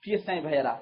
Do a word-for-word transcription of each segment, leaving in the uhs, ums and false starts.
প্রিয় স্নেহী ভাইয়েরা,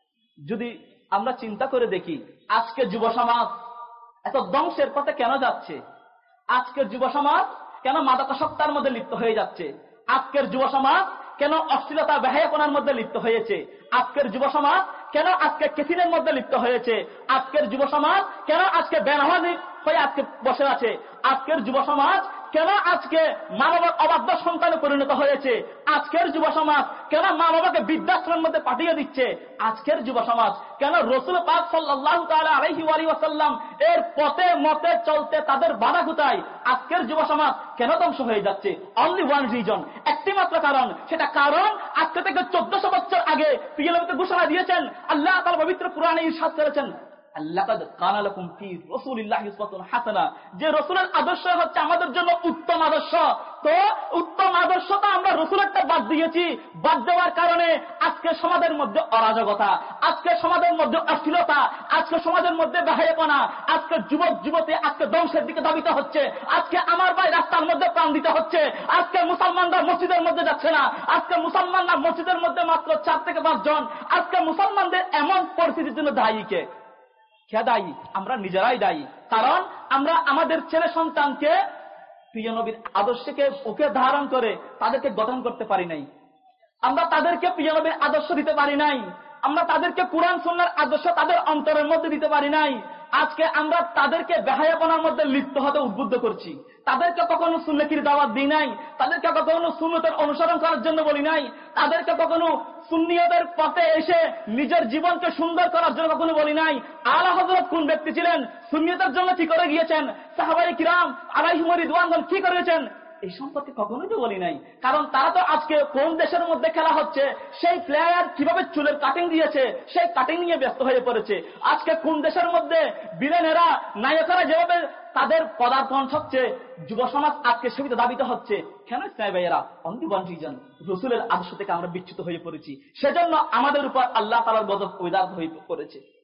যদি আমরা চিন্তা করে দেখি আজকে যুব সমাজ এত ধ্বংসের পথে কেন যাচ্ছে, আজকের যুব সমাজ কেন মাদকাসক্তার মধ্যে লিপ্ত হয়ে যাচ্ছে, আজকের যুব সমাজ কেন অশ্লীলতা বেহায়াপনার মধ্যে লিপ্ত হয়েছে, আজকের যুব সমাজ কেন আজকে কেসিনের মধ্যে লিপ্ত হয়েছে, আজকের যুব সমাজ কেন আজকে বেনামাজি হয়ে আজকে বসে আছে, আজকের যুব সমাজ কেন আজকে মা বাবার অবাধ্য সন্তানে পরিণত হয়েছে, আজকের যুব সমাজ কেন মা বাবাকে বৃদ্ধাশ্রমের মধ্যে পাঠিয়ে দিচ্ছে, আজকের যুব সমাজ কেন রাসূল পাক সাল্লাল্লাহু তাআলা আলাইহি ওয়া সাল্লাম এর পথে মতে চলতে তাদের বাধা কোথায়, আজকের যুব সমাজ কেন ধ্বংস হয়ে যাচ্ছে? অনলি ওয়ান রিজন, একটি মাত্র কারণ। সেটা কারণ আজকে থেকে চোদ্দশো বছর আগে প্রিয় নবী ঘোষণা দিয়েছেন, আল্লাহ তাআলা পবিত্র কোরআনে ইরশাদ করেছেন, লাকাদ কানা লাকুম ফি রাসূলিল্লাহি উসওয়াতুন হাসানাহ, যে রাসূলের আদর্শ হচ্ছে আমাদের জন্য উত্তম আদর্শ। তো উত্তম আদর্শটা আমরা রাসূলেরটা বাদ দিয়েছি, বাদ দেওয়ার কারণে আজকে সমাজের মধ্যে অরাজকতা, আজকে সমাজের মধ্যে অশ্লীলতা, আজকে সমাজের মধ্যে বেহায়াপনা, আজকে যুবক যুবতী আজকে ধ্বংসের দিকে ধাবিত হচ্ছে, আজকে আমার ভাই রাস্তার মধ্যে প্রাণ দিতে হচ্ছে, আজকে মুসলমানরা মসজিদের মধ্যে যাচ্ছে না, আজকে মুসলমানরা মসজিদের মধ্যে মাত্র চার থেকে পাঁচ জন। আজকে মুসলমানদের এমন পরিস্থিতির জন্য দায়ী কে? কে দায়ী? আমরা নিজেরাই দায়ী। কারণ আমরা আমাদের ছেলে সন্তানকে প্রিয় নবীর আদর্শকে ওকে ধারণ করে তাদেরকে গঠন করতে পারি নাই, আমরা তাদেরকে প্রিয় নবীর আদর্শ দিতে পারি নাই, আমরা তাদেরকে কুরআন সুন্নাহর আদর্শ তাদের অন্তরের মধ্যে দিতে পারি নাই। আজকে আমরা তাদেরকে বেহায়াপনার মধ্যে লিপ্ত হতে উদ্বুদ্ধ করছি, তাদেরকে কখনো সুন্নতির দাওয়াত দিই নাই, তাদেরকে কখনো সুন্নতের অনুসরণ করার জন্য বলি নাই, তাদেরকে কখনো সুন্নিয়তের পথে এসে নিজের জীবনকে সুন্দর করার জন্য কখনো বলি নাই। আলা হযরত কোন ব্যক্তি ছিলেন, সুন্নিয়তের জন্য কি করে গিয়েছেন, সাহাবায়ে কিরাম আলাইহিম রিদওয়ানুল্লাহ কি করেছেন, এই সম্পর্কে কখনোই তো বলি নাই। কারণ তারা তো আজকে কোন দেশের মধ্যে খেলা হচ্ছে, সেই প্লেয়ার কিভাবে চুলের কাটিং দিয়েছে সেই কাটিং নিয়ে ব্যস্ত হয়ে পড়েছে। আজকে কোন দেশের মধ্যে বিলেনেরা নায়কেরা যেভাবে তাদের পদার্পণ হচ্ছে, যুব সমাজ আজকে সেবিত দাবিত হচ্ছে। কেন স্নেহ ভাইয়েরা? অনলি ওয়ান রিজন, রাসূলের আদর্শ থেকে আমরা বিচ্যুত হয়ে পড়েছি, সেজন্য আমাদের উপর আল্লাহ তাআলার গজব উদার হয়ে পড়েছে।